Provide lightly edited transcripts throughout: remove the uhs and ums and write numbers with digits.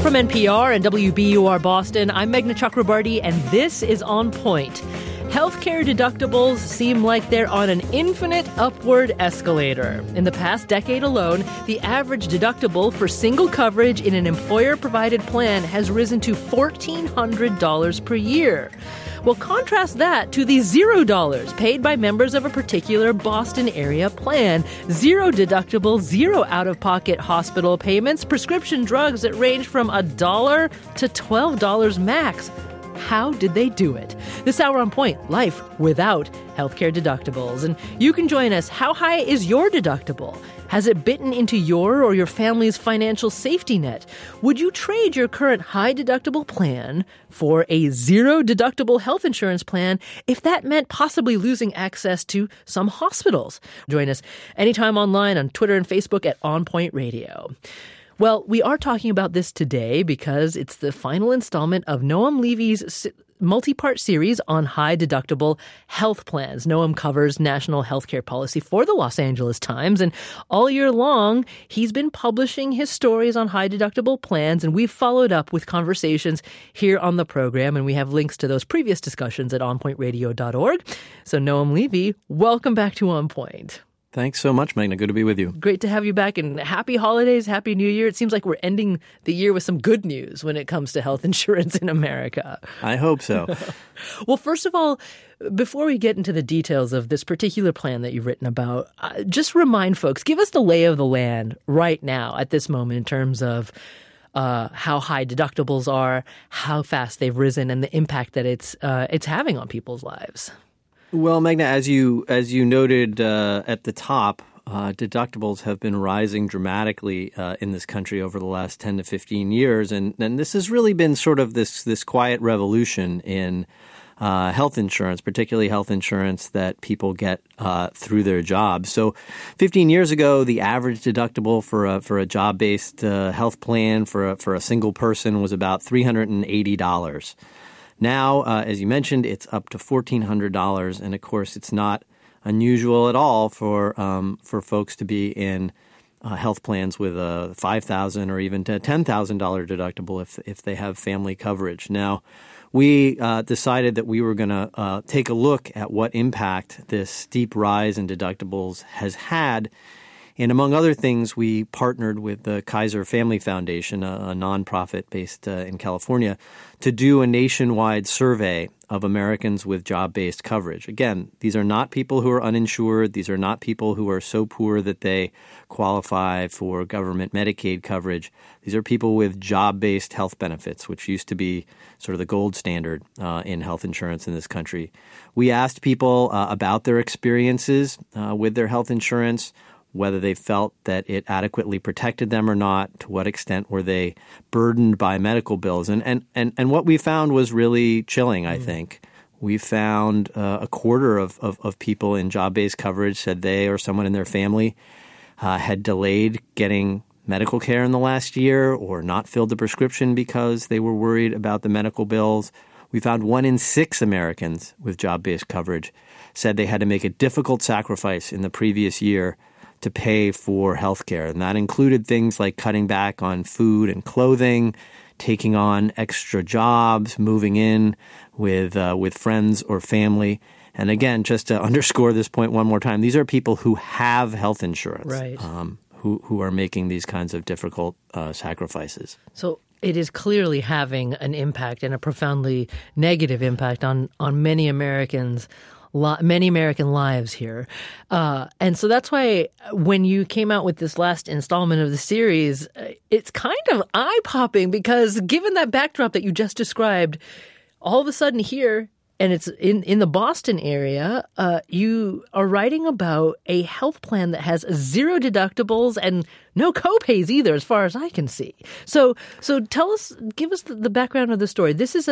From NPR and WBUR Boston, I'm Meghna Chakrabarty, and this is On Point. Healthcare deductibles seem like they're on an infinite upward escalator. In the past decade alone, the average deductible for single coverage in an employer-provided plan has risen to $1,400 per year. Well, contrast that to the $0 paid by members of a particular Boston area plan. Zero deductible, zero out-of-pocket hospital payments, prescription drugs that range from $1 to $12 max. How did they do it? This hour on Point, life without healthcare deductibles. And you can join us. How high is your deductible? Has it bitten into your or your family's financial safety net? Would you trade your current high deductible plan for a zero deductible health insurance plan if that meant possibly losing access to some hospitals? Join us anytime online on Twitter and Facebook at On Point Radio. Well, we are talking about this today because it's the final installment of Noam Levy's multi-part series on high-deductible health plans. Noam covers national healthcare policy for the Los Angeles Times, and all year long, he's been publishing his stories on high-deductible plans, and we've followed up with conversations here on the program, and we have links to those previous discussions at onpointradio.org. So, Noam Levy, welcome back to On Point. Thanks so much, Meghna. Good to be with you. Great to have you back, and happy holidays, happy New Year. It seems like we're ending the year with some good news when it comes to health insurance in America. I hope so. Well, first of all, before we get into the details of this particular plan that you've written about, just remind folks, give us the lay of the land right now at this moment in terms of how high deductibles are, how fast they've risen, and the impact that it's having on people's lives. Well, Meghna, as you noted at the top, deductibles have been rising dramatically in this country over the last 10 to 15 years. And this has really been sort of this quiet revolution in health insurance, particularly health insurance that people get through their jobs. So 15 years ago, the average deductible for a job-based health plan for a single person was about $380. Now, as you mentioned, it's up to $1,400, and of course, it's not unusual at all for folks to be in health plans with a $5,000 or even to $10,000 deductible if they have family coverage. Now, we decided that we were going to take a look at what impact this steep rise in deductibles has had. And among other things, we partnered with the Kaiser Family Foundation, a nonprofit based in California, to do a nationwide survey of Americans with job-based coverage. Again, these are not people who are uninsured. These are not people who are so poor that they qualify for government Medicaid coverage. These are people with job-based health benefits, which used to be sort of the gold standard in health insurance in this country. We asked people about their experiences with their health insurance, whether they felt that it adequately protected them or not, to what extent were they burdened by medical bills. And what we found was really chilling, I think. We found a quarter of people in job-based coverage said they or someone in their family had delayed getting medical care in the last year or not filled the prescription because they were worried about the medical bills. We found 1 in 6 Americans with job-based coverage said they had to make a difficult sacrifice in the previous year to pay for health care. And that included things like cutting back on food and clothing, taking on extra jobs, moving in with friends or family. And again, just to underscore this point one more time, these are people who have health insurance, right? Who are making these kinds of difficult sacrifices. So it is clearly having an impact, and a profoundly negative impact on many Americans. Many American lives here. And so that's why when you came out with this last installment of the series, it's kind of eye-popping because given that backdrop that you just described, all of a sudden here, and it's in the Boston area, you are writing about a health plan that has 0 deductibles and no copays either, as far as I can see. So tell us, give us the background of the story. This is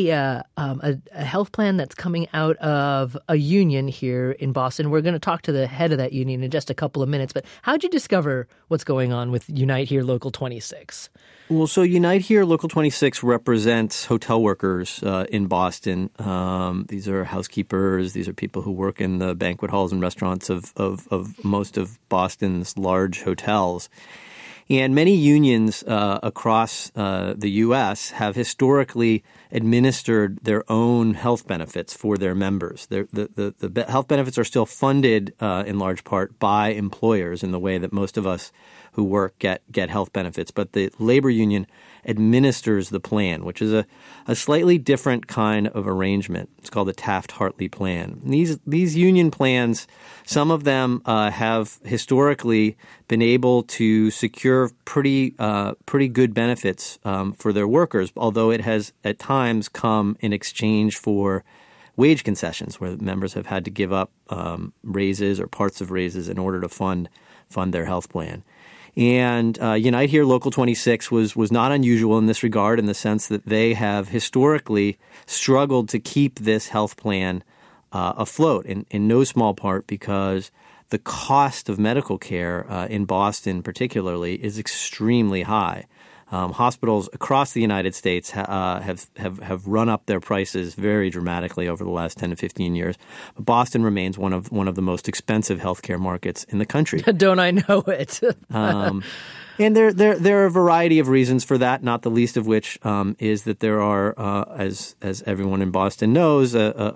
a health plan that's coming out of a union here in Boston. We're going to talk to the head of that union in just a couple of minutes. But how'd you discover what's going on with Unite Here Local 26? Well, so Unite Here Local 26 represents hotel workers in Boston. These are housekeepers. These are people who work in the banquet halls and restaurants of most of Boston's large hotels. And many unions across the U.S. have historically administered their own health benefits for their members. The health benefits are still funded in large part by employers in the way that most of us who work get health benefits. But the labor union administers the plan, which is a slightly different kind of arrangement. It's called the Taft-Hartley plan. And these union plans, some of them have historically been able to secure pretty good benefits for their workers, although it has at times come in exchange for wage concessions, where members have had to give up raises or parts of raises in order to fund their health plan. And Unite Here Local 26 was not unusual in this regard, in the sense that they have historically struggled to keep this health plan afloat, in no small part because the cost of medical care in Boston particularly is extremely high. Hospitals across the United States have run up their prices very dramatically over the last 10 to 15 years. But Boston remains one of the most expensive healthcare markets in the country. Don't I know it? And there are a variety of reasons for that, not the least of which is that there are, as everyone in Boston knows,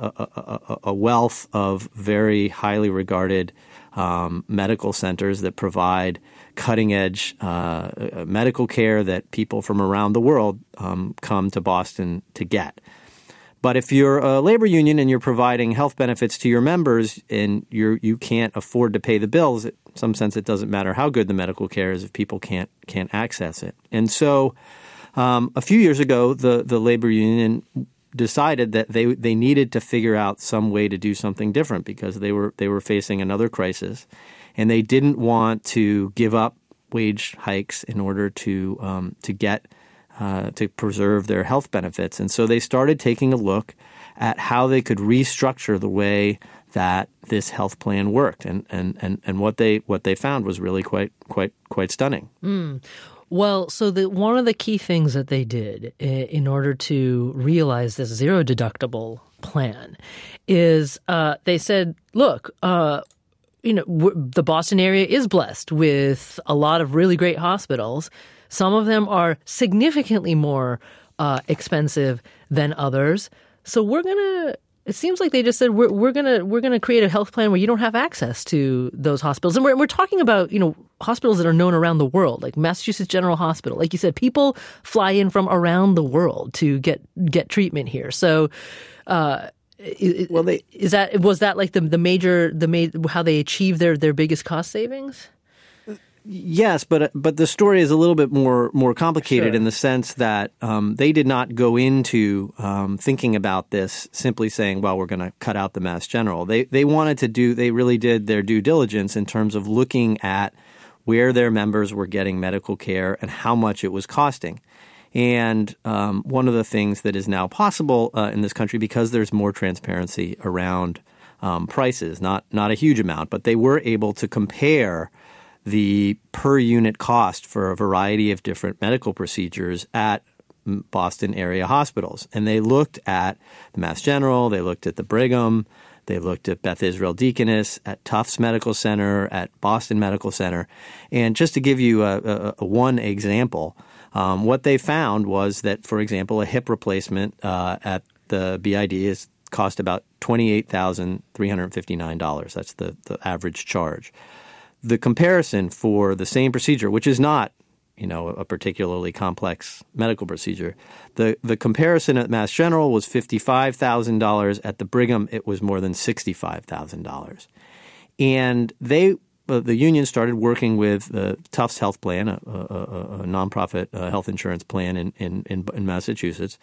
a wealth of very highly regarded medical centers that provide cutting-edge medical care that people from around the world come to Boston to get. But if you're a labor union and you're providing health benefits to your members and you can't afford to pay the bills, in some sense it doesn't matter how good the medical care is if people can't access it. And so a few years ago, the labor union decided that they needed to figure out some way to do something different because they were facing another crisis, and they didn't want to give up wage hikes in order to get to preserve their health benefits. And so they started taking a look at how they could restructure the way that this health plan worked, and what they found was really quite stunning. Well, so one of the key things that they did in order to realize this zero deductible plan is they said, look, the Boston area is blessed with a lot of really great hospitals. Some of them are significantly more expensive than others. So it seems like they just said we're gonna create a health plan where you don't have access to those hospitals, and we're talking about hospitals that are known around the world, like Massachusetts General Hospital. Like you said, people fly in from around the world to get treatment here. So, was that like the major how they achieved their biggest cost savings? Yes, but the story is a little bit more complicated in the sense that they did not go into thinking about this simply saying, well, we're going to cut out the Mass General. They really did their due diligence in terms of looking at where their members were getting medical care and how much it was costing. And one of the things that is now possible in this country, because there's more transparency around prices, not a huge amount, but they were able to compare the per unit cost for a variety of different medical procedures at Boston area hospitals. And they looked at the Mass General, they looked at the Brigham, they looked at Beth Israel Deaconess, at Tufts Medical Center, at Boston Medical Center. And just to give you a one example, what they found was that, for example, a hip replacement at the BID cost about $28,359. That's the average charge. The comparison for the same procedure, which is not, a particularly complex medical procedure, the comparison at Mass General was $55,000. At the Brigham, it was more than $65,000. And the union started working with the Tufts Health Plan, a nonprofit health insurance plan in Massachusetts,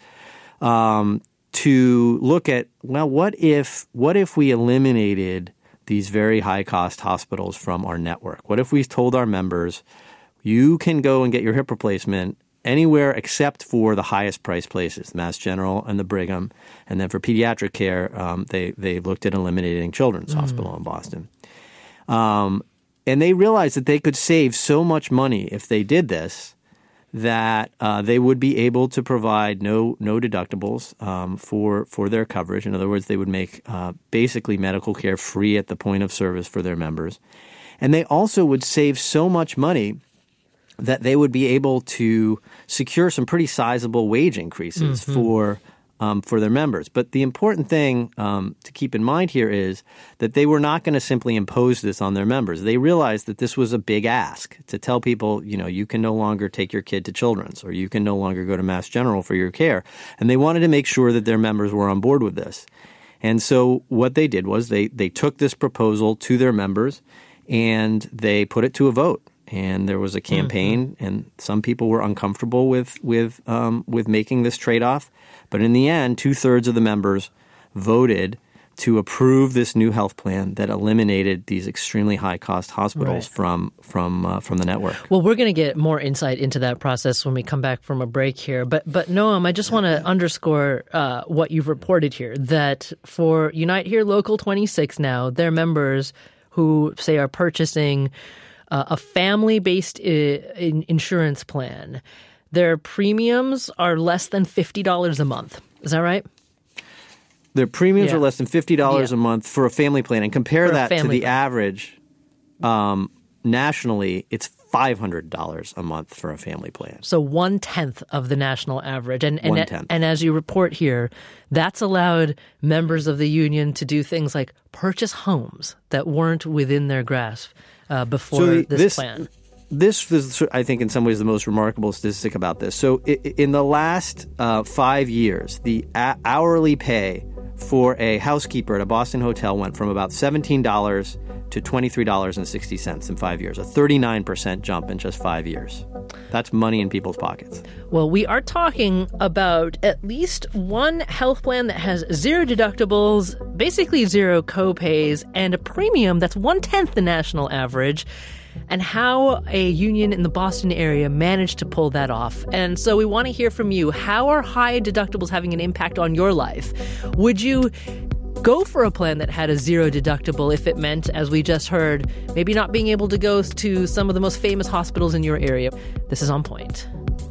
to look at, well, what if we eliminated these very high-cost hospitals from our network? What if we told our members, you can go and get your hip replacement anywhere except for the highest priced places, Mass General and the Brigham, and then for pediatric care, they looked at eliminating Children's Hospital in Boston. And they realized that they could save so much money if they did this that they would be able to provide no deductibles for their coverage. In other words, they would make basically medical care free at the point of service for their members. And they also would save so much money that they would be able to secure some pretty sizable wage increases for their members. But the important thing to keep in mind here is that they were not going to simply impose this on their members. They realized that this was a big ask to tell people, you can no longer take your kid to Children's or you can no longer go to Mass General for your care. And they wanted to make sure that their members were on board with this. And so what they did was they took this proposal to their members and they put it to a vote. And there was a campaign, and some people were uncomfortable with making this trade-off. But in the end, 2/3 of the members voted to approve this new health plan that eliminated these extremely high-cost hospitals from the network. Well, we're going to get more insight into that process when we come back from a break here. But Noam, I just want to underscore what you've reported here, that for Unite Here Local 26 now, their members who, say, are purchasing a family-based insurance plan, their premiums are less than $50 a month. Is that right? Their premiums are less than $50 a month for a family plan. And compare that to the average nationally, it's $500 a month for a family plan. So 1/10 of the national average. And 1/10. And as you report here, that's allowed members of the union to do things like purchase homes that weren't within their grasp before this plan. This was, I think, in some ways the most remarkable statistic about this. So in the last 5 years, the hourly pay for a housekeeper at a Boston hotel went from about $17 to $23.60 in 5 years, a 39% jump in just 5 years. That's money in people's pockets. Well, we are talking about at least one health plan that has zero deductibles, basically zero co-pays, and a premium that's 1/10 the national average, and how a union in the Boston area managed to pull that off. And so we want to hear from you. How are high deductibles having an impact on your life? Would you go for a plan that had a zero deductible if it meant, as we just heard, maybe not being able to go to some of the most famous hospitals in your area? This is On Point.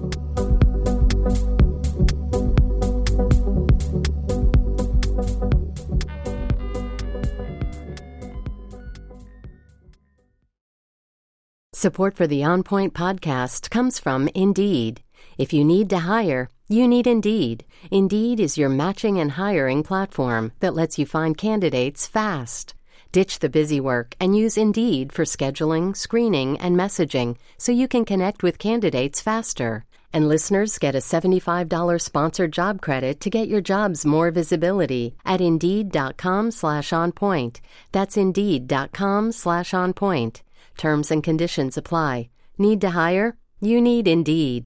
Support for the On Point podcast comes from Indeed. If you need to hire, you need Indeed. Indeed is your matching and hiring platform that lets you find candidates fast. Ditch the busy work and use Indeed for scheduling, screening, and messaging so you can connect with candidates faster. And listeners get a $75 sponsored job credit to get your jobs more visibility at Indeed.com/onpoint. That's Indeed.com/onpoint. Terms and conditions apply. Need to hire? You need Indeed.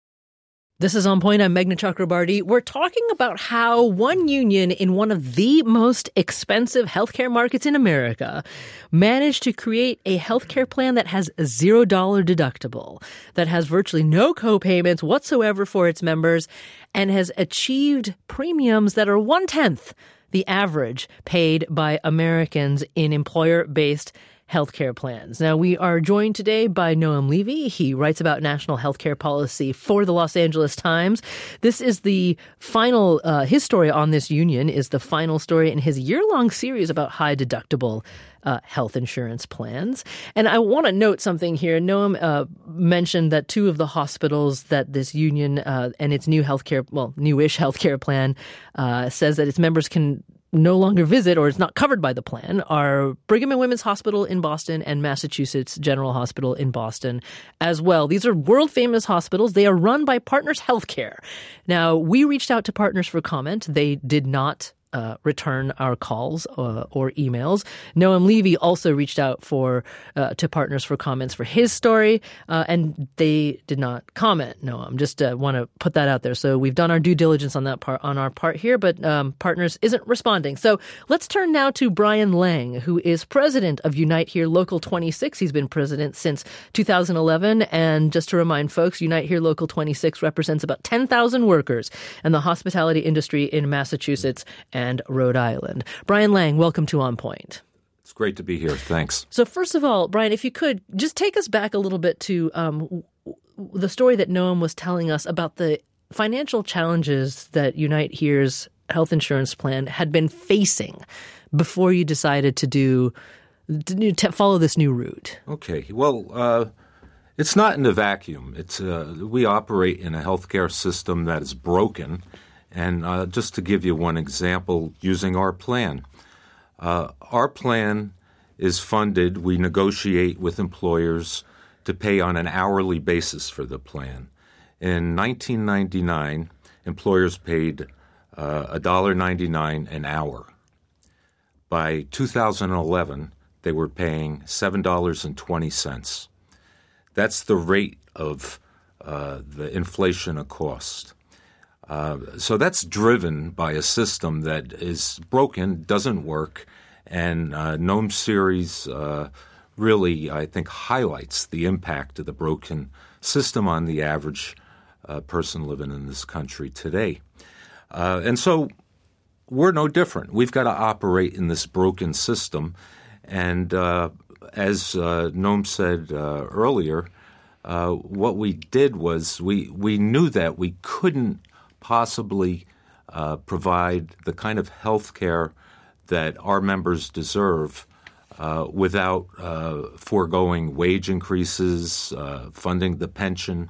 This is On Point. I'm Meghna Chakrabarty. We're talking about how one union in one of the most expensive healthcare markets in America managed to create a healthcare plan that has a $0 deductible, that has virtually no co-payments whatsoever for its members, and has achieved premiums that are 1/10 the average paid by Americans in employer-based healthcare plans. Now, we are joined today by Noam Levy. He writes about national healthcare policy for the Los Angeles Times. This is the final, his story on this union is the final story in his year-long series about high deductible health insurance plans. And I want to note something here. Noam mentioned that two of the hospitals that this union and its newish healthcare plan says that its members can no longer visit or is not covered by the plan are Brigham and Women's Hospital in Boston and Massachusetts General Hospital in Boston as well. These are world-famous hospitals. They are run by Partners Healthcare. Now, we reached out to Partners for comment. They did not return our calls or emails. Noam Levy also reached out to Partners for comments for his story, and they did not comment. Noam, just want to put that out there. So we've done our due diligence on that part on our part here, but Partners isn't responding. So let's turn now to Brian Lang, who is president of Unite Here Local 26. He's been president since 2011, and just to remind folks, Unite Here Local 26 represents about 10,000 workers in the hospitality industry in Massachusetts and Rhode Island. Brian Lang, welcome to On Point. It's great to be here. Thanks. So first of all, Brian, if you could just take us back a little bit to the story that Noam was telling us about the financial challenges that Unite Here's health insurance plan had been facing before you decided to follow this new route. Okay. Well, It's not in a vacuum. We operate in a healthcare system that is broken. And just to give you one example, using our plan. Our plan is funded. We negotiate with employers to pay on an hourly basis for the plan. In 1999, employers paid $1.99 an hour. By 2011, they were paying $7.20. That's the rate of the inflation of cost. So that's driven by a system that is broken, doesn't work, and Noam series really, I think, highlights the impact of the broken system on the average person living in this country today. And so we're no different. We've got to operate in this broken system. And as Noam said earlier, what we did was we knew that we couldn't possibly provide the kind of health care that our members deserve without foregoing wage increases, funding the pension.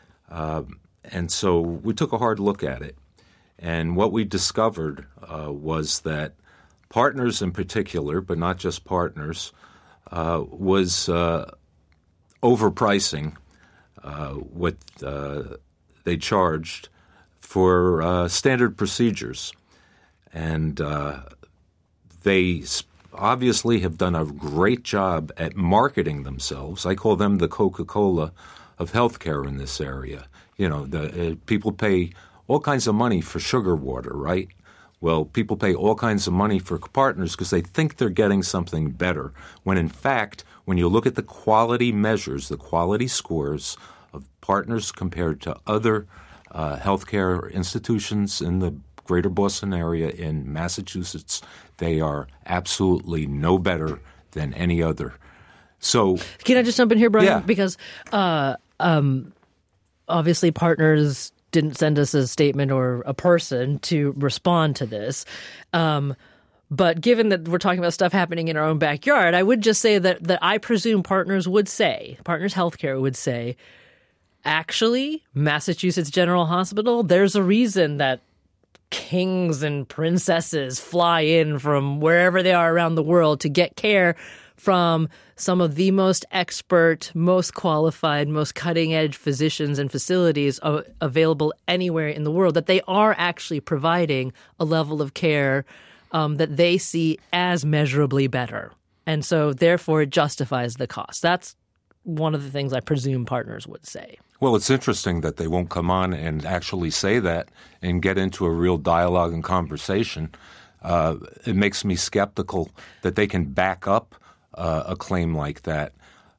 And so we took a hard look at it. And what we discovered was that Partners in particular, but not just Partners, was overpricing what they charged for standard procedures. And they obviously have done a great job at marketing themselves. I call them the Coca-Cola of healthcare in this area. You know, people pay all kinds of money for sugar water, right? Well, people pay all kinds of money for Partners because they think they're getting something better, when in fact, when you look at the quality measures, the quality scores of Partners compared to other healthcare institutions in the greater Boston area in Massachusetts, they are absolutely no better than any other. So, can I just jump in here, Brian? Yeah. Because obviously Partners didn't send us a statement or a person to respond to this. But given that we're talking about stuff happening in our own backyard, I would just say that I presume Partners Healthcare would say, actually, Massachusetts General Hospital, there's a reason that kings and princesses fly in from wherever they are around the world to get care from some of the most expert, most qualified, most cutting-edge physicians and facilities available anywhere in the world, that they are actually providing a level of care that they see as measurably better. And so, therefore, it justifies the cost. That's one of the things I presume Partners would say. Well, it's interesting that they won't come on and actually say that and get into a real dialogue and conversation. It makes me skeptical that they can back up a claim like that.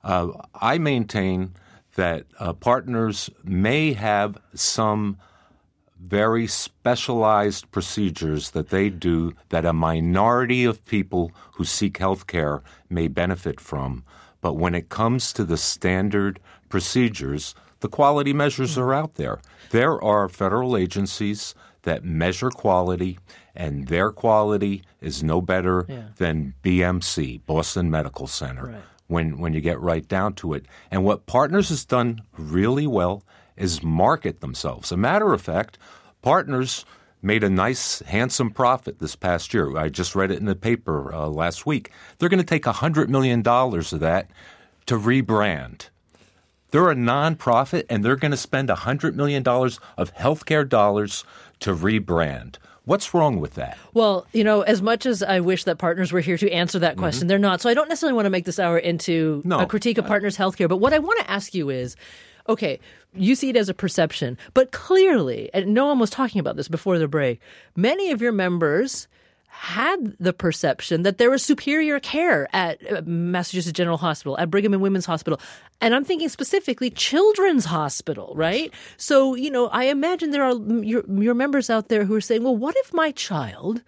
I maintain that Partners may have some very specialized procedures that they do that a minority of people who seek health care may benefit from. But when it comes to the standard procedures, the quality measures are out there. There are federal agencies that measure quality, and their quality is no better than BMC, Boston Medical Center, when you get right down to it. And what Partners has done really well is market themselves. As a matter of fact, Partners made a nice, handsome profit this past year. I just read it in the paper last week. They're going to take $100 million of that to rebrand. They're a nonprofit, and they're going to spend $100 million of healthcare dollars to rebrand. What's wrong with that? Well, you know, as much as I wish that Partners were here to answer that question, they're not. So I don't necessarily want to make this hour into a critique of Partners Healthcare. But what I want to ask you is, okay, you see it as a perception, but clearly, and no one was talking about this before the break, many of your members had the perception that there was superior care at Massachusetts General Hospital, at Brigham and Women's Hospital. And I'm thinking specifically Children's Hospital, right? So, you know, I imagine there are your members out there who are saying, well, what if my child,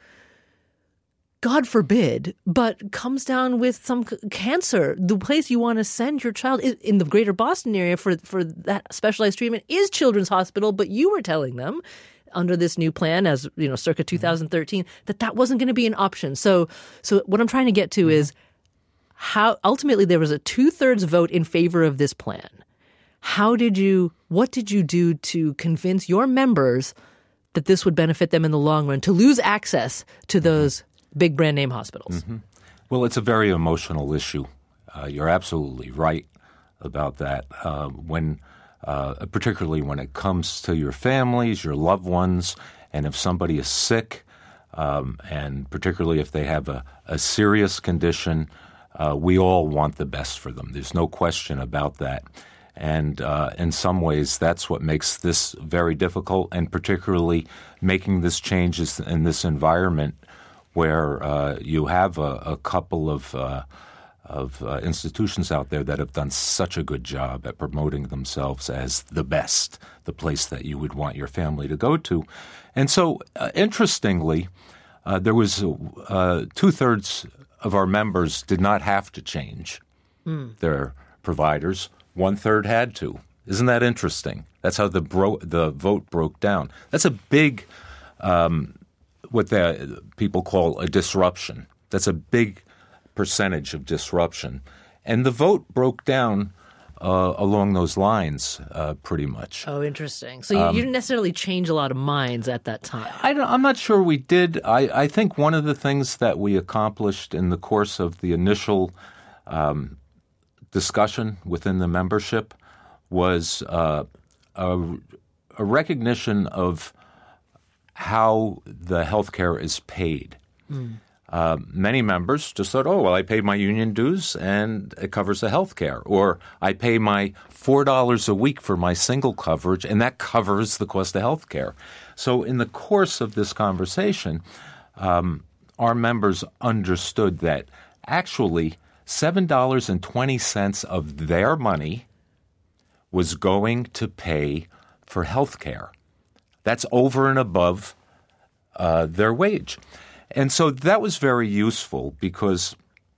God forbid, but comes down with some cancer? The place you want to send your child is in the greater Boston area for that specialized treatment is Children's Hospital, but you were telling them under this new plan, as you know, circa 2013, that wasn't going to be an option. So what I'm trying to get to is how ultimately there was a 2/3 vote in favor of this plan. what did you do to convince your members that this would benefit them in the long run, to lose access to those big brand name hospitals? Mm-hmm. Well, it's a very emotional issue. You're absolutely right about that. Particularly when it comes to your families, your loved ones, and if somebody is sick, and particularly if they have a serious condition, we all want the best for them. There's no question about that. And in some ways, that's what makes this very difficult, and particularly making this changes in this environment where you have a couple of institutions out there that have done such a good job at promoting themselves as the best, the place that you would want your family to go to. And so, interestingly, there was 2/3 of our members did not have to change their providers. 1/3 had to. Isn't that interesting? That's how the vote broke down. That's a big, what the people call a disruption. That's a big percentage of disruption. And the vote broke down along those lines pretty much. Oh, interesting. So you didn't necessarily change a lot of minds at that time. I'm not sure we did. I think one of the things that we accomplished in the course of the initial discussion within the membership was a recognition of how the healthcare is paid. Many members just thought, oh, well, I paid my union dues and it covers the health care. Or I pay my $4 a week for my single coverage and that covers the cost of health care. So in the course of this conversation, our members understood that actually $7.20 of their money was going to pay for health care. That's over and above their wage. And so that was very useful because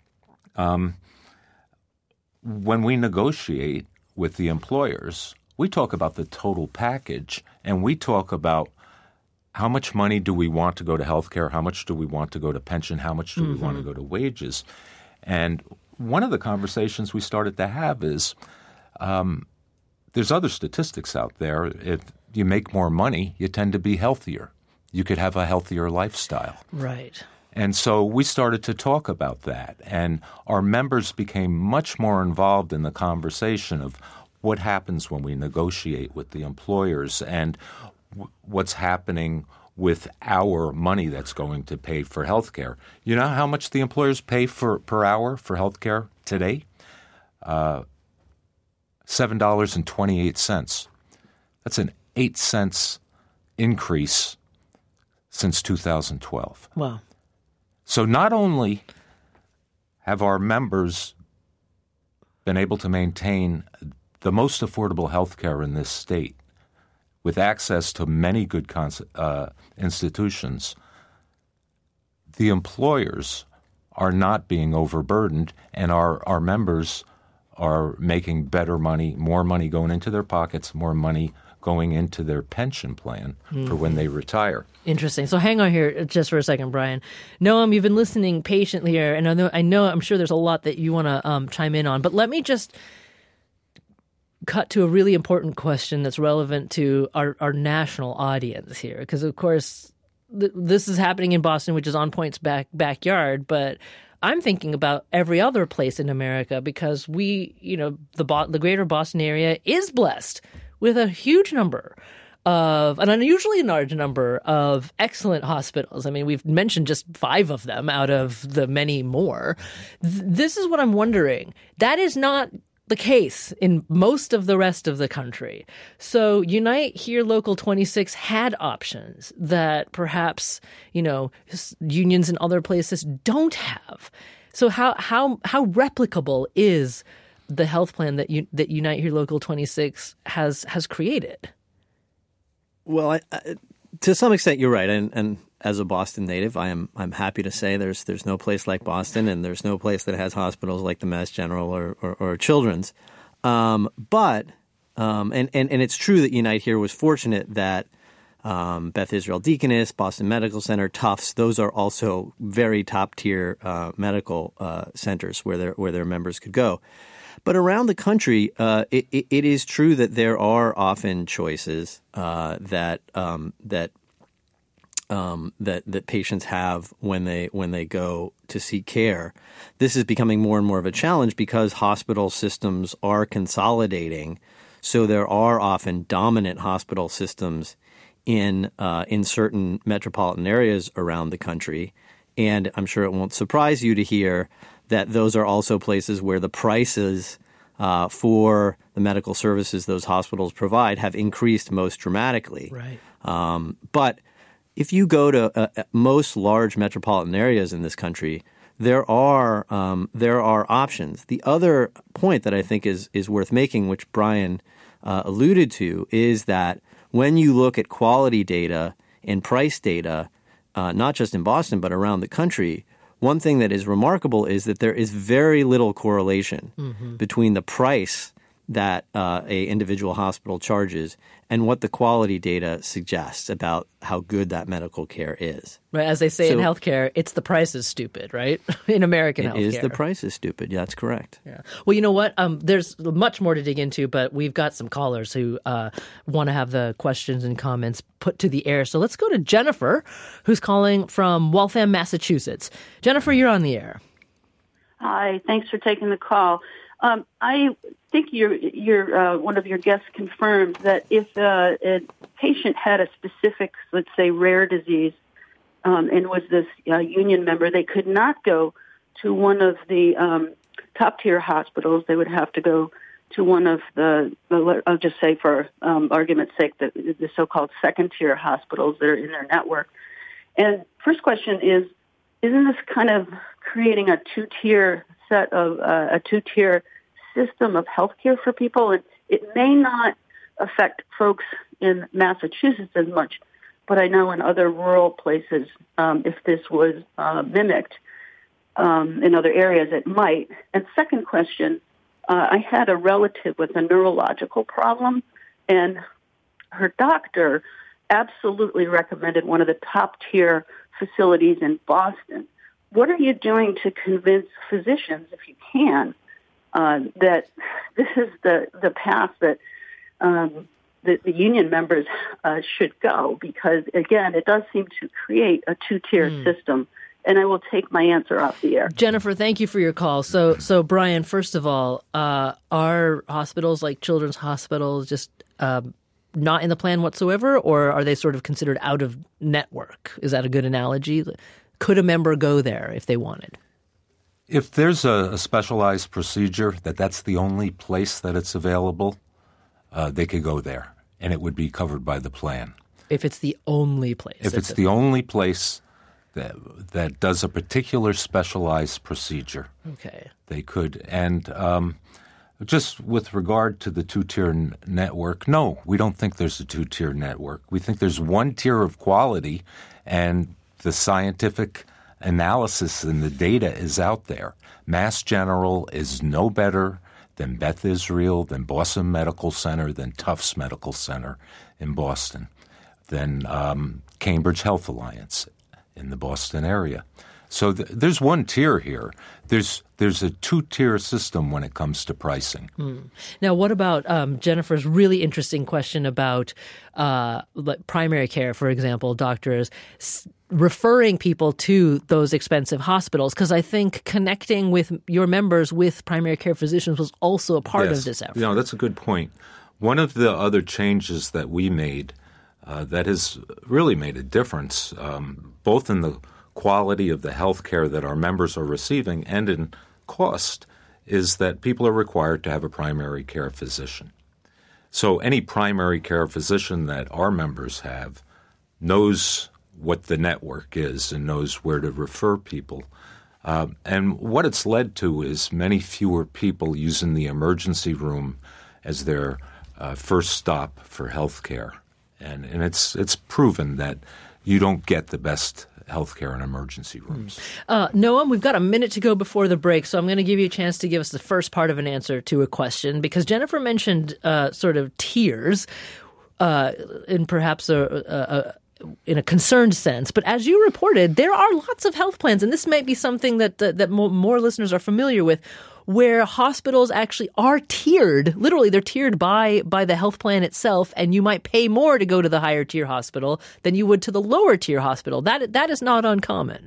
when we negotiate with the employers, we talk about the total package and we talk about how much money do we want to go to health care, how much do we want to go to pension, how much do we want to go to wages. And one of the conversations we started to have is there's other statistics out there. If you make more money, you tend to be healthier. You could have a healthier lifestyle. Right. And so we started to talk about that. And our members became much more involved in the conversation of what happens when we negotiate with the employers and what's happening with our money that's going to pay for health care. You know how much the employers pay per hour for health care today? $7.28. That's an 8 cents increase since 2012. Wow. So not only have our members been able to maintain the most affordable health care in this state with access to many good institutions, the employers are not being overburdened, and our members are making better money, more money going into their pockets, more money going into their pension plan for when they retire. Interesting. So hang on here just for a second, Brian. Noam, you've been listening patiently here, and I'm sure there's a lot that you want to chime in on, but let me just cut to a really important question that's relevant to our national audience here, because of course this is happening in Boston, which is On Point's backyard, but I'm thinking about every other place in America because we, the greater Boston area is blessed with a huge number of, an unusually large number of excellent hospitals. I mean, we've mentioned just 5 of them out of the many more. This is what I'm wondering. That is not the case in most of the rest of the country. So Unite Here Local 26 had options that perhaps, unions in other places don't have. So how replicable is the health plan that Unite Here Local 26 has created? Well, to some extent, you're right. And as a Boston native, I'm happy to say there's no place like Boston, and there's no place that has hospitals like the Mass General or Children's. But it's true that Unite Here was fortunate that Beth Israel Deaconess, Boston Medical Center, Tufts, those are also very top tier medical centers where their members could go. But around the country, it is true that there are often choices that patients have when they go to seek care. This is becoming more and more of a challenge because hospital systems are consolidating. So there are often dominant hospital systems in certain metropolitan areas around the country. And I'm sure it won't surprise you to hear that those are also places where the prices for the medical services those hospitals provide have increased most dramatically. Right. But if you go to most large metropolitan areas in this country, there are options. The other point that I think is worth making, which Brian alluded to, is that when you look at quality data and price data, not just in Boston but around the country, one thing that is remarkable is that there is very little correlation between the price that a individual hospital charges and what the quality data suggests about how good that medical care is. Right, as they say in healthcare, it's the price is stupid, right? In American healthcare. It is the price is stupid. Yeah, that's correct. Yeah. Well, you know what? There's much more to dig into, but we've got some callers who want to have the questions and comments put to the air. So let's go to Jennifer, who's calling from Waltham, Massachusetts. Jennifer, you're on the air. Hi, thanks for taking the call. I think your one of your guests confirmed that if a patient had a specific, let's say, rare disease, and was this union member, they could not go to one of the top-tier hospitals. They would have to go to one of the I'll just say for argument's sake, the so-called second-tier hospitals that are in their network. And first question is, isn't this kind of creating a two-tier system of healthcare for people? And it may not affect folks in Massachusetts as much, but I know in other rural places, if this was mimicked in other areas, it might. And second question, I had a relative with a neurological problem, and her doctor absolutely recommended one of the top-tier facilities in Boston. What are you doing to convince physicians, if you can, that this is the path that the union members should go? Because, again, it does seem to create a two-tier system. And I will take my answer off the air. Jennifer, thank you for your call. So Brian, first of all, are hospitals like children's hospitals just not in the plan whatsoever, or are they sort of considered out of network? Is that a good analogy? Could a member go there if they wanted? If there's a specialized procedure that's the only place that it's available, they could go there, and it would be covered by the plan. If it's the only place. If it's the only place that does a particular specialized procedure, okay, they could. And just with regard to the two-tier network, no, we don't think there's a two-tier network. We think there's one tier of quality, and the scientific analysis and the data is out there. Mass General is no better than Beth Israel, than Boston Medical Center, than Tufts Medical Center in Boston, than Cambridge Health Alliance in the Boston area. So there's one tier here. There's a two-tier system when it comes to pricing. Now, what about Jennifer's really interesting question about primary care, for example, doctors referring people to those expensive hospitals? Because I think connecting with your members with primary care physicians was also a part of this effort. No, that's a good point. One of the other changes that we made that has really made a difference, both in the quality of the health care that our members are receiving and in cost, is that people are required to have a primary care physician. So any primary care physician that our members have knows what the network is and knows where to refer people. And what it's led to is many fewer people using the emergency room as their first stop for health care. And it's proven that you don't get the best healthcare in emergency rooms. Noam, we've got a minute to go before the break, so I'm going to give you a chance to give us the first part of an answer to a question, because Jennifer mentioned sort of tiers in perhaps in a concerned sense. But as you reported, there are lots of health plans, and this might be something that more listeners are familiar with. where hospitals actually are tiered. Literally, they're tiered by the health plan itself, and you might pay more to go to the higher tier hospital than you would to the lower tier hospital. That is not uncommon.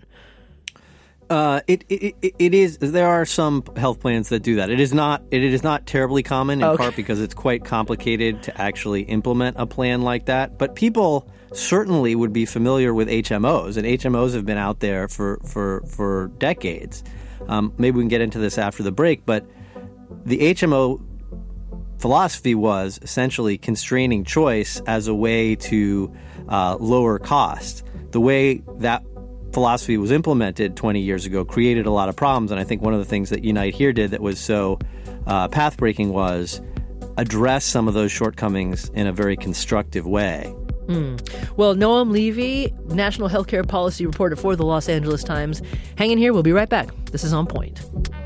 It is. There are some health plans that do that. It is not terribly common, in part because it's quite complicated to actually implement a plan like that. But people certainly would be familiar with HMOs, and HMOs have been out there for decades. Maybe we can get into this after the break, but the HMO philosophy was essentially constraining choice as a way to lower cost. The way that philosophy was implemented 20 years ago created a lot of problems, and I think one of the things that Unite Here did that was so path-breaking was address some of those shortcomings in a very constructive way. Well, Noam Levy, National Healthcare Policy Reporter for the Los Angeles Times. Hang in here. We'll be right back. This is On Point.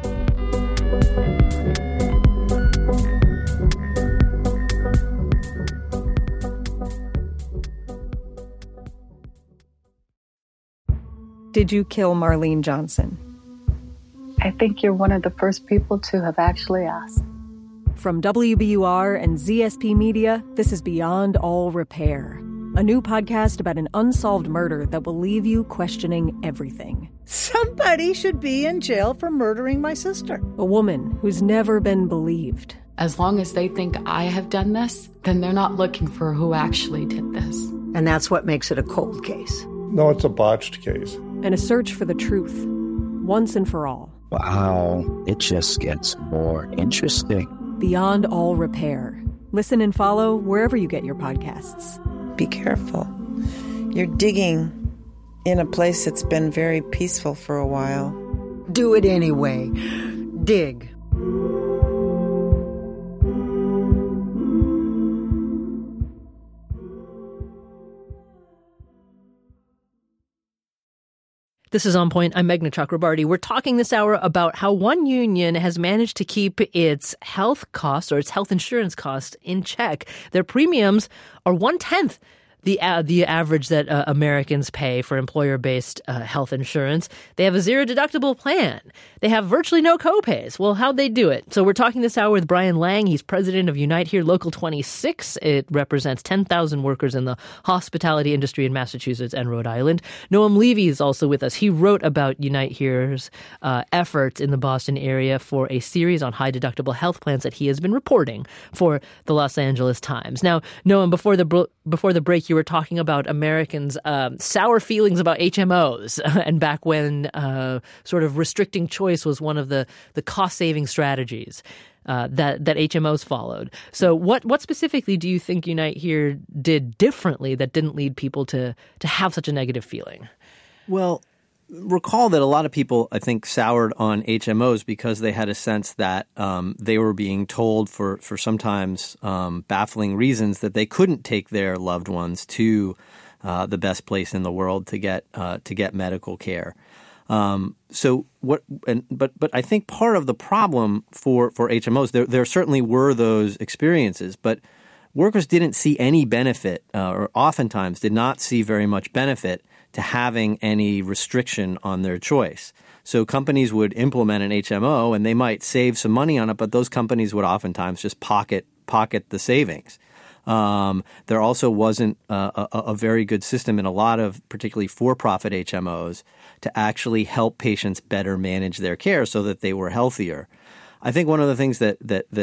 Did you kill Marlene Johnson? I think you're one of the first people to have actually asked. From WBUR and ZSP Media, this is Beyond All Repair, a new podcast about an unsolved murder that will leave you questioning everything. Somebody should be in jail for murdering my sister. A woman who's never been believed. As long as they think I have done this, then they're not looking for who actually did this. And that's what makes it a cold case. No, it's a botched case. And a search for the truth, once and for all. Wow, it just gets more interesting. Beyond All Repair. Listen and follow wherever you get your podcasts. Be careful. You're digging in a place that's been very peaceful for a while. Do it anyway. Dig. This is On Point. I'm Meghna Chakrabarty. We're talking this hour about how one union has managed to keep its health costs or its health insurance costs in check. Their premiums are 1/10 the average that Americans pay for employer-based health insurance. They have a zero deductible plan. They have virtually no copays. Well, how'd they do it? So we're talking this hour with Brian Lang. He's president of Unite Here Local 26. It represents 10,000 workers in the hospitality industry in Massachusetts and Rhode Island. Noam Levy is also with us. He wrote about Unite Here's efforts in the Boston area for a series on high deductible health plans that he has been reporting for the Los Angeles Times. Now, Noam, before the break, you were talking about Americans' sour feelings about HMOs, and back when sort of restricting choice was one of the cost-saving strategies that HMOs followed. So what specifically do you think Unite Here did differently that didn't lead people to have such a negative feeling? Well, recall that a lot of people, I think, soured on HMOs because they had a sense that they were being told for sometimes baffling reasons that they couldn't take their loved ones to the best place in the world to get medical care. But I think part of the problem for HMOs, there certainly were those experiences, but workers didn't see any benefit, or oftentimes did not see very much benefit to having any restriction on their choice. So companies would implement an HMO and they might save some money on it, but those companies would oftentimes just pocket the savings. There also wasn't a very good system in a lot of particularly for-profit HMOs to actually help patients better manage their care so that they were healthier. I think one of the things that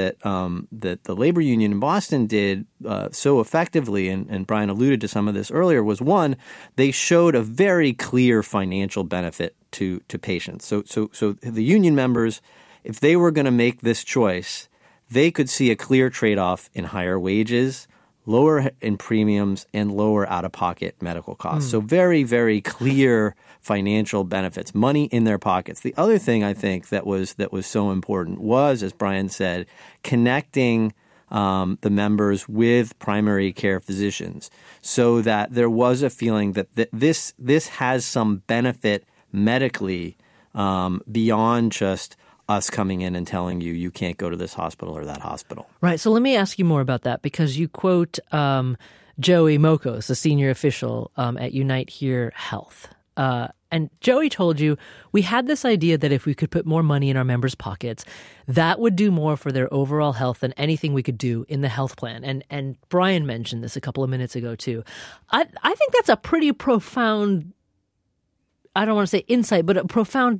the labor union in Boston did so effectively, and Brian alluded to some of this earlier, was one, they showed a very clear financial benefit to patients. So the union members, if they were going to make this choice, they could see a clear trade-off in higher wages, lower in premiums, and lower out-of-pocket medical costs. So very, very clear financial benefits, money in their pockets. The other thing I think that was so important was, as Brian said, connecting the members with primary care physicians so that there was a feeling that this has some benefit medically beyond just us coming in and telling you can't go to this hospital or that hospital. Right. So let me ask you more about that, because you quote Joey Mokos, the senior official at Unite Here Health. And Joey told you we had this idea that if we could put more money in our members' pockets, that would do more for their overall health than anything we could do in the health plan. And Brian mentioned this a couple of minutes ago, too. I think that's a pretty profound, I don't want to say insight, but a profound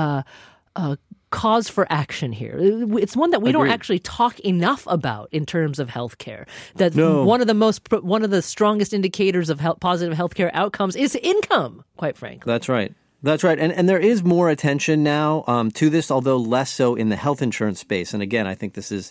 cause for action here. It's one that we don't actually talk enough about in terms of healthcare. That one of the strongest indicators of positive healthcare outcomes is income, quite frankly. That's right. That's right. And there is more attention now to this, although less so in the health insurance space. And again, I think this is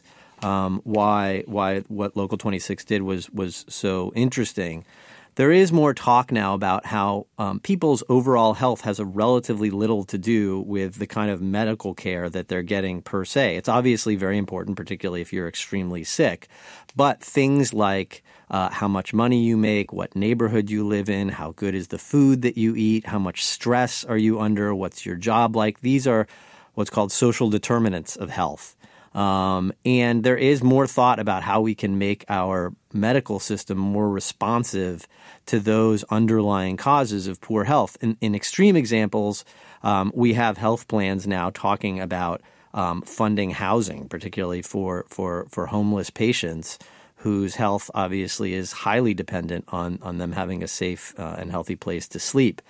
why what Local 26 did was so interesting. There is more talk now about how people's overall health has a relatively little to do with the kind of medical care that they're getting per se. It's obviously very important, particularly if you're extremely sick. But things like how much money you make, what neighborhood you live in, how good is the food that you eat, how much stress are you under, what's your job like, these are what's called social determinants of health. And there is more thought about how we can make our medical system more responsive to those underlying causes of poor health. In extreme examples, we have health plans now talking about funding housing, particularly for homeless patients whose health obviously is highly dependent on them having a safe and healthy place to sleep.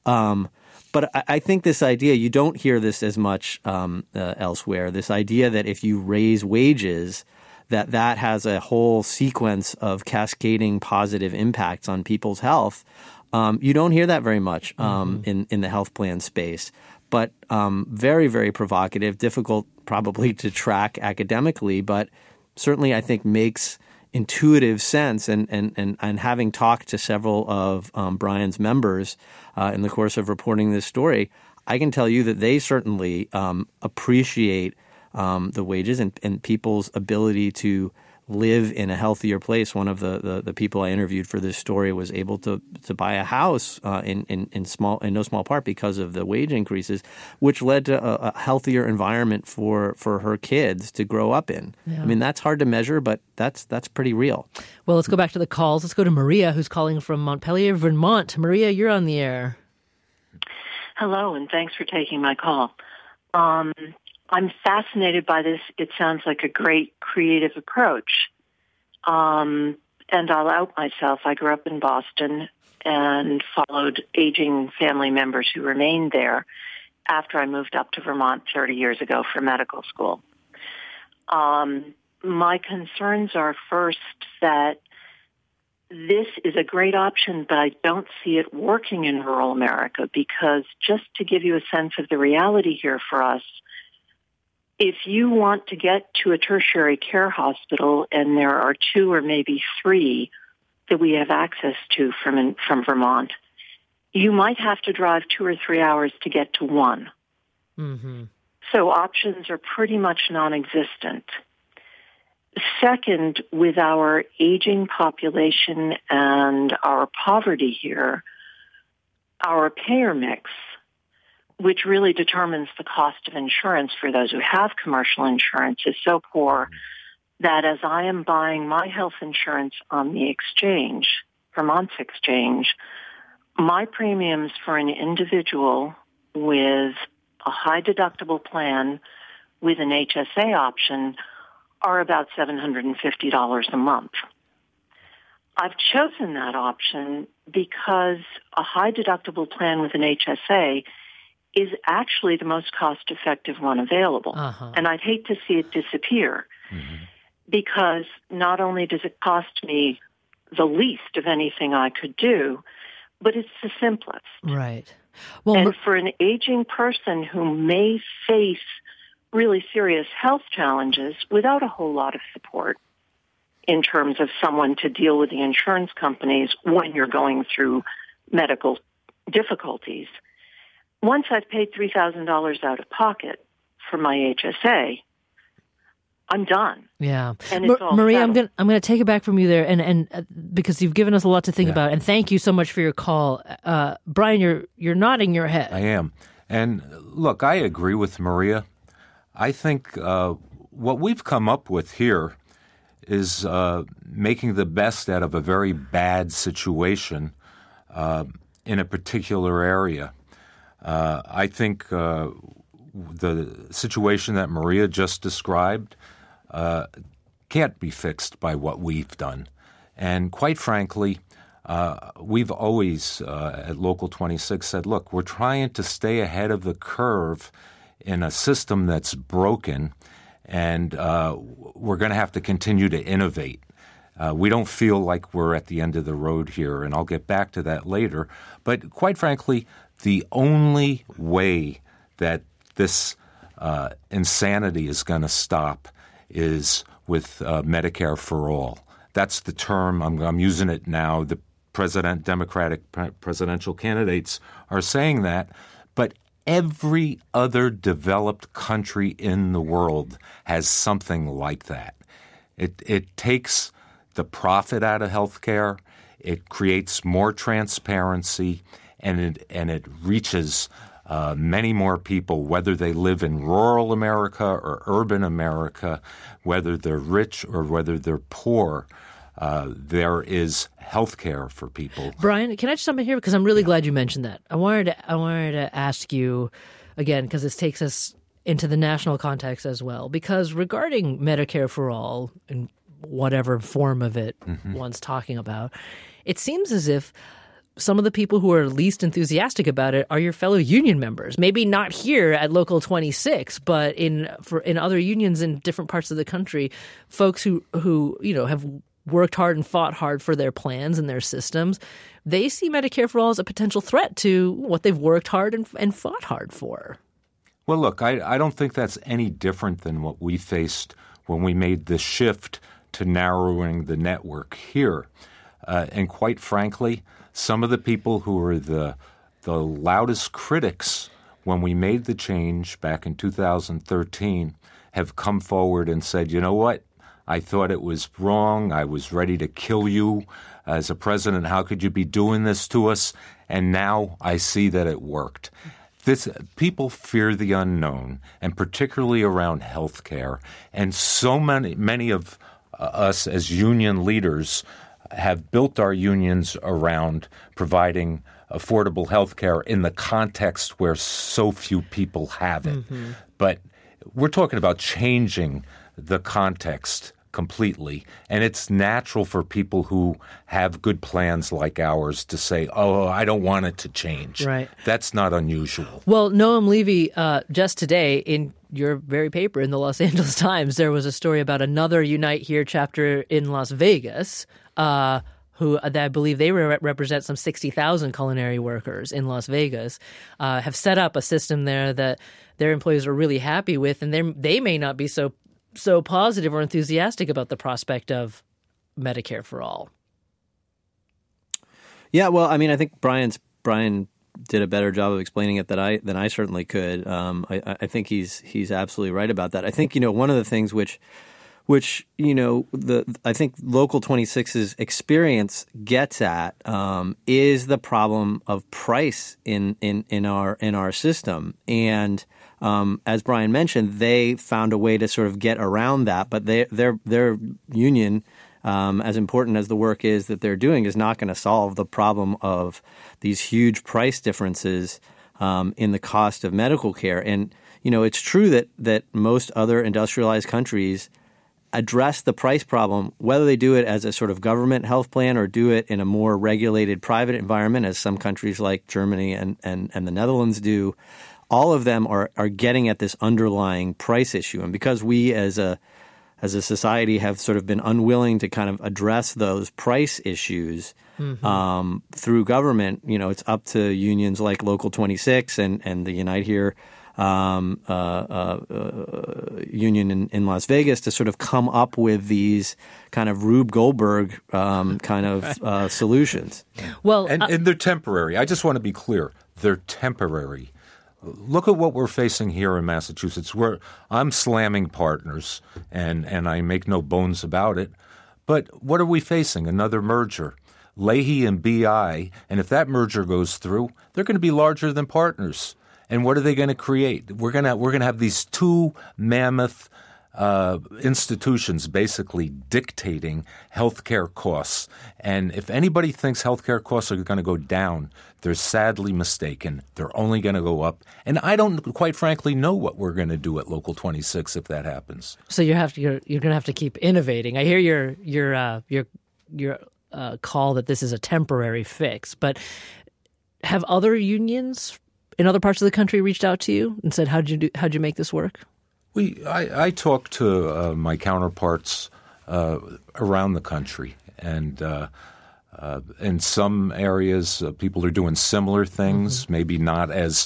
But I think this idea, you don't hear this as much elsewhere, this idea that if you raise wages, that has a whole sequence of cascading positive impacts on people's health. You don't hear that very much in the health plan space. But very, very provocative, difficult probably to track academically, but certainly I think makes intuitive sense. And having talked to several of Brian's members in the course of reporting this story, I can tell you that they certainly appreciate the wages and people's ability to live in a healthier place. One of the people I interviewed for this story was able to buy a house in no small part because of the wage increases, which led to a healthier environment for her kids to grow up in. Yeah. I mean, that's hard to measure, but that's pretty real. Well, let's go back to the calls. Let's go to Maria, who's calling from Montpelier, Vermont. Maria, you're on the air. Hello, and thanks for taking my call. I'm fascinated by this. It sounds like a great creative approach. And I'll out myself. I grew up in Boston and followed aging family members who remained there after I moved up to Vermont 30 years ago for medical school. My concerns are first that this is a great option, but I don't see it working in rural America because just to give you a sense of the reality here for us, if you want to get to a tertiary care hospital, and there are 2 or maybe 3 that we have access to from Vermont, you might have to drive 2 or 3 hours to get to one. Mm-hmm. So options are pretty much non-existent. Second, with our aging population and our poverty here, our payer mix, which really determines the cost of insurance for those who have commercial insurance, is so poor that as I am buying my health insurance on the exchange, Vermont's exchange, my premiums for an individual with a high deductible plan with an HSA option are about $750 a month. I've chosen that option because a high deductible plan with an HSA is actually the most cost-effective one available. Uh-huh. And I'd hate to see it disappear because not only does it cost me the least of anything I could do, but it's the simplest. Right. Well, and for an aging person who may face really serious health challenges without a whole lot of support in terms of someone to deal with the insurance companies when you're going through medical difficulties, once I've paid $3,000 out of pocket for my HSA, I'm done. Yeah, and it's all Maria, settled. I'm going to take it back from you there, and because you've given us a lot to think about, and thank you so much for your call, Brian. You're nodding your head. I am, and look, I agree with Maria. I think what we've come up with here is making the best out of a very bad situation. in a particular area. I think the situation that Maria just described can't be fixed by what we've done. And quite frankly, we've always at Local 26 said, look, we're trying to stay ahead of the curve in a system that's broken, and we're going to have to continue to innovate. We don't feel like we're at the end of the road here, and I'll get back to that later. But quite frankly, the only way that this insanity is going to stop is with Medicare for All. That's the term. I'm using it now. The Democratic presidential candidates are saying that. But every other developed country in the world has something like that. It takes the profit out of healthcare. It creates more transparency, and it reaches many more people, whether they live in rural America or urban America, whether they're rich or whether they're poor. There is health care for people. Brian, can I just jump in here? Because I'm really glad you mentioned that. I wanted to ask you, again, because this takes us into the national context as well, because regarding Medicare for All and whatever form of it one's talking about, it seems as if some of the people who are least enthusiastic about it are your fellow union members. Maybe not here at Local 26, but in other unions in different parts of the country, folks who have worked hard and fought hard for their plans and their systems. They see Medicare for All as a potential threat to what they've worked hard and fought hard for. Well, look, I don't think that's any different than what we faced when we made the shift to narrowing the network here. And quite frankly, some of the people who were the loudest critics when we made the change back in 2013 have come forward and said, you know what? I thought it was wrong. I was ready to kill you as a president. How could you be doing this to us? And now I see that it worked. People fear the unknown, and particularly around health care. And so many of us as union leaders have built our unions around providing affordable health care in the context where so few people have it. Mm-hmm. But we're talking about changing the context completely. And it's natural for people who have good plans like ours to say, oh, I don't want it to change. Right. That's not unusual. Well, Noam Levy, just today in your very paper in the Los Angeles Times, there was a story about another Unite Here chapter in Las Vegas, who I believe they represent some 60,000 culinary workers in Las Vegas, have set up a system there that their employees are really happy with, and they may not be so positive or enthusiastic about the prospect of Medicare for All. Yeah, well, I mean, I think Brian did a better job of explaining it than I certainly could. I think he's absolutely right about that. I think one of the things which I think Local 26's experience gets at is the problem of price in our system. And as Brian mentioned, they found a way to sort of get around that. But their union, as important as the work is that they're doing, is not going to solve the problem of these huge price differences in the cost of medical care. And it's true that most other industrialized countries address the price problem, whether they do it as a sort of government health plan or do it in a more regulated private environment, as some countries like Germany and the Netherlands do. All of them are getting at this underlying price issue. And because we as a society have sort of been unwilling to kind of address those price issues through government, it's up to unions like Local 26 and the Unite Here union in Las Vegas to sort of come up with these kind of Rube Goldberg kind of solutions. Well, and they're temporary. I just want to be clear. They're temporary. Look at what we're facing here in Massachusetts. I'm slamming partners, and I make no bones about it. But what are we facing? Another merger. Leahy and BI, and if that merger goes through, they're going to be larger than partners. And what are they going to create? We're going to have these two mammoth institutions basically dictating healthcare costs. And if anybody thinks healthcare costs are going to go down, they're sadly mistaken. They're only going to go up. And I don't, quite frankly, know what we're going to do at Local 26 if that happens. So you're going to have to keep innovating. I hear your call that this is a temporary fix, but have other unions in other parts of the country reached out to you and said, how'd you make this work? I talked to my counterparts around the country, and in some areas people are doing similar things, maybe not as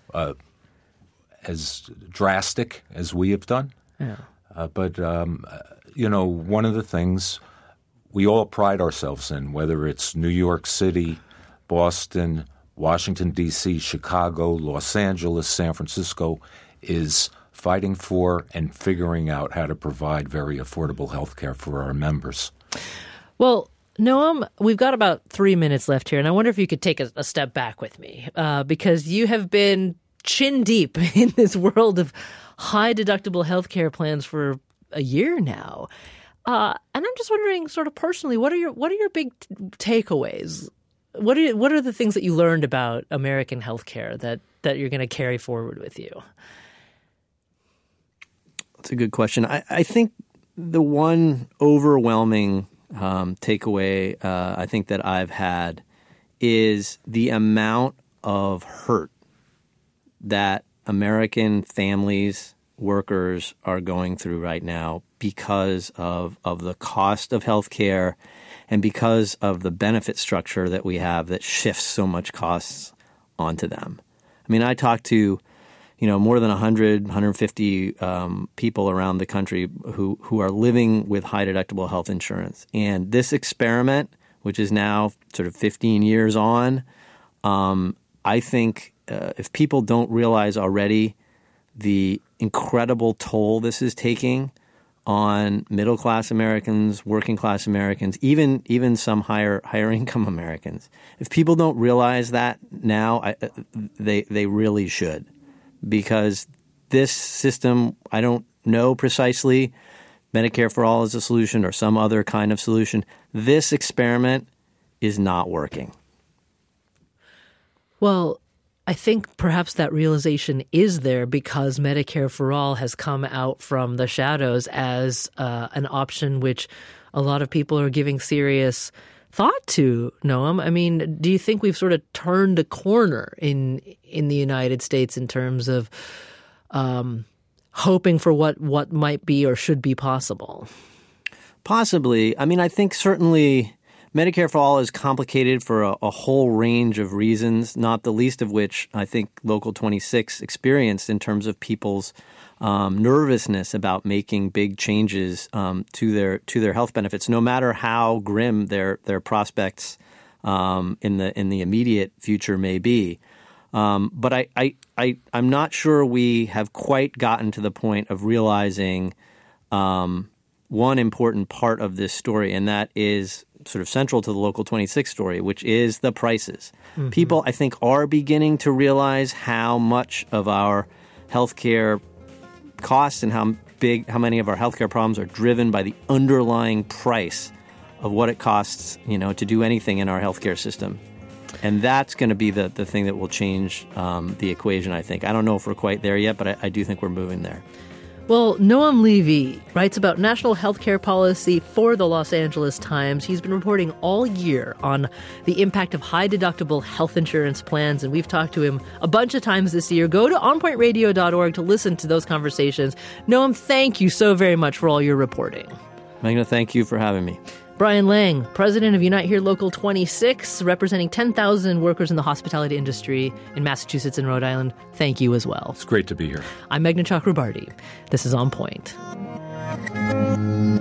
drastic as we have done. Yeah. But one of the things we all pride ourselves in, whether it's New York City, Boston, Washington, D.C., Chicago, Los Angeles, San Francisco, is fighting for and figuring out how to provide very affordable health care for our members. Well, Noam, we've got about 3 minutes left here, and I wonder if you could take a step back with me, because you have been chin deep in this world of high-deductible health care plans for a year now. And I'm just wondering, sort of personally, what are your big takeaways? What are the things that you learned about American healthcare that you're going to carry forward with you? That's a good question. I think the one overwhelming takeaway I think that I've had is the amount of hurt that American families, workers are going through right now because of the cost of healthcare and because of the benefit structure that we have that shifts so much costs onto them. I mean, I talked to more than 100, 150 people around the country who are living with high deductible health insurance. And this experiment, which is now sort of 15 years on, I think if people don't realize already the incredible toll this is taking on middle-class Americans, working-class Americans, even some higher income Americans, if people don't realize that now, they really should. Because this system, I don't know precisely, Medicare for All is a solution or some other kind of solution. This experiment is not working. Well, I think perhaps that realization is there because Medicare for All has come out from the shadows as an option which a lot of people are giving serious thought to, Noam. I mean, do you think we've sort of turned a corner in the United States in terms of hoping for what might be or should be possible? Possibly. I mean, I think certainly Medicare for All is complicated for a whole range of reasons, not the least of which I think Local 26 experienced in terms of people's nervousness about making big changes to their health benefits, no matter how grim their prospects in the immediate future may be. But I'm not sure we have quite gotten to the point of realizing one important part of this story, and that is sort of central to the Local 26 story, which is the prices. Mm-hmm. People, I think, are beginning to realize how much of our healthcare costs and how many of our healthcare problems are driven by the underlying price of what it costs, to do anything in our healthcare system. And that's going to be the thing that will change the equation, I think. I don't know if we're quite there yet, but I do think we're moving there. Well, Noam Levy writes about national healthcare policy for the Los Angeles Times. He's been reporting all year on the impact of high-deductible health insurance plans, and we've talked to him a bunch of times this year. Go to onpointradio.org to listen to those conversations. Noam, thank you so very much for all your reporting. Magna, thank you for having me. Brian Lang, president of Unite Here Local 26, representing 10,000 workers in the hospitality industry in Massachusetts and Rhode Island. Thank you as well. It's great to be here. I'm Meghna Chakrabarty. This is On Point.